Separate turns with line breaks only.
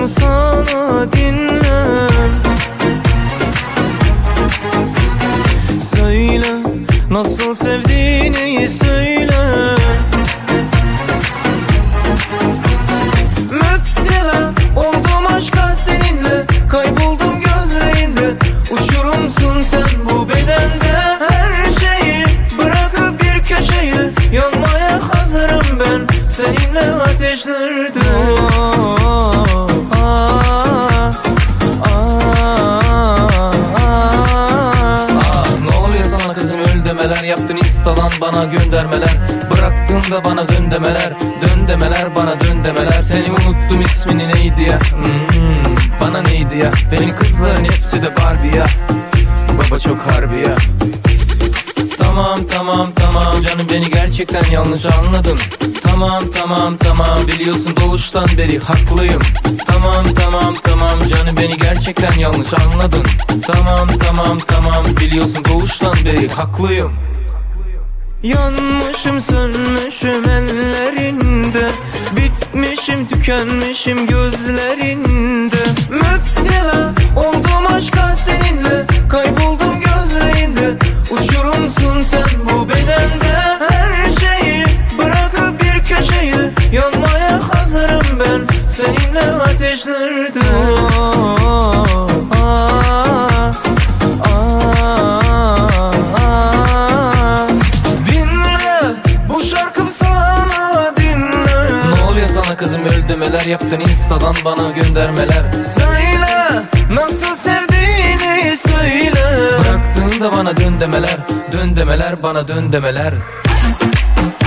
sana, dinle. Söyle, nasıl sevdiğini söyle. Müptela oldum aşka seninle, kayboldum gözlerinde. Uçurumsun sen bu bedende. Her şeyi bırakıp bir köşeye, yanmaya hazırım ben seninle ateşlerde. Demeler yaptın instadan bana göndermeler, bıraktın da bana dön demeler, dön demeler bana dön demeler. Seni unuttum, ismini neydi ya? Bana neydi ya? Benim kızların hepsi de Barbie ya. Baba çok harbi ya. Tamam tamam tamam canım, beni gerçekten yanlış anladın. Tamam tamam tamam, biliyorsun doğuştan beri haklıyım. Tamam tamam tamam canım, beni gerçekten yanlış anladın. Tamam tamam tamam, biliyorsun doğuştan beri haklıyım. Yanmışım sönmüşüm ellerinde, bitmişim tükenmişim gözlerinde. Müptela oldum aşka seninle, kayboldum gözlerinde. Uçurumsun sen bu bedende. Her şeyi bırakıp bir köşeye, yanmaya hazırım ben seninle ateşlerde. Dinle, bu şarkım sana, dinle. Ne oluyor sana kızım, öyle demeler yaptın instadan bana göndermeler. Söyle, nasıl sevdiğini söyle. Bıraktın da bana dön demeler, dön demeler bana dön demeler.